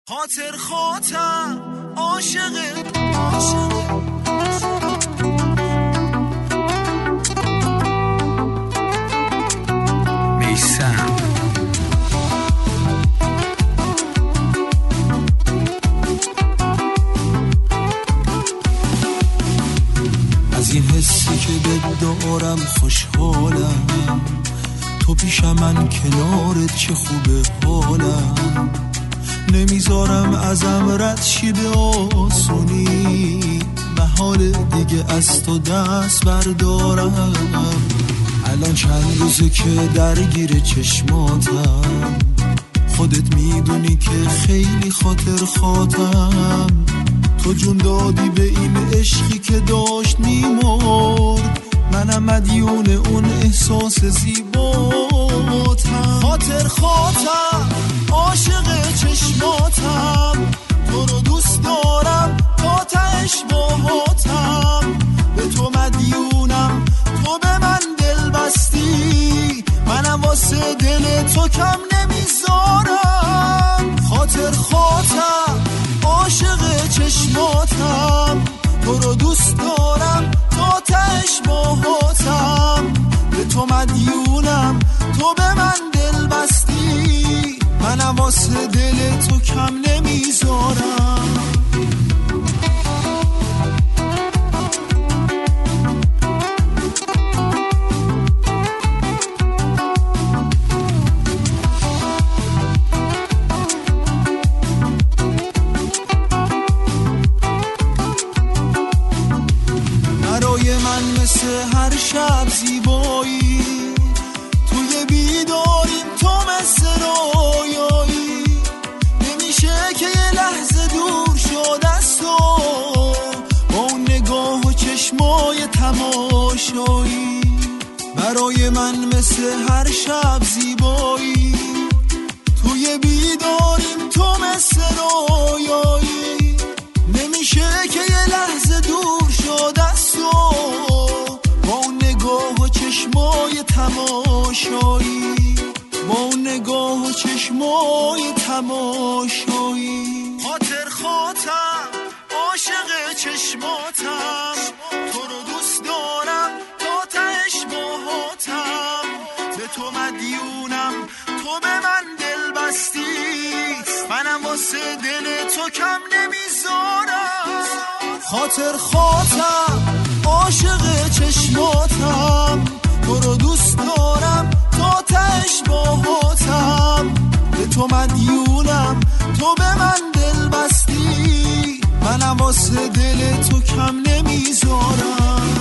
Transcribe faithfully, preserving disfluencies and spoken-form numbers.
خاطر خاطر عاشق عاشق میسم از این حسی که بدارم خوشحالم، تو پیش من کنارت چه خوبه حالم، نمیذارم ازم رد شی به آسونی، محال دیگه از تو دست بردارم. الان چند روزه که درگیر چشماتم، خودت میدونی که خیلی خاطر خاطم، تو جون دادی به این عشقی که داشت میمرد، منم مدیون اون احساس زیباتم. خاطر خاطر عاشق چشماتم، تو رو دوست دارم تا تهش باهاتم، به تو مدیونم، تو به من دل بستی، منم واسه دل تو کم نمیذارم. خاطر خاطر عاشق چشماتم، تو رو دوست دارم تا تهش باهاتم، به تو مدیونم، تو به من دل بستی، منم واسه دل تو کم نمیذارم. برای من مثل هر شب زیبایی، توی بیداریم تو مثل رویایی، نمیشه که یه لحظه دور شد از تو، با اون نگاه و چشمای تماشایی. برای من مثل هر شب زیبایی، توی بیداریم تو مثل رویایی، نمیشه که یه لحظه دور شد از تو، با اون نگاه و چشمای تماشایی، با اون نگاه و چشمای تماشایی. خاطر خاطر عاشق چشماتم، تو رو دوست دارم تا تهش باهاتم، به تو مدیونم، تو به من دل بستی، منم واسه دل تو کم نمیذارم. خاطر خاطر عاشق چشماتم، تو رو دوست دارم تا تهش باهاتم، به تو مدیونم، تو به من دل بستی، منم واسه دل تو کم نمیذارم.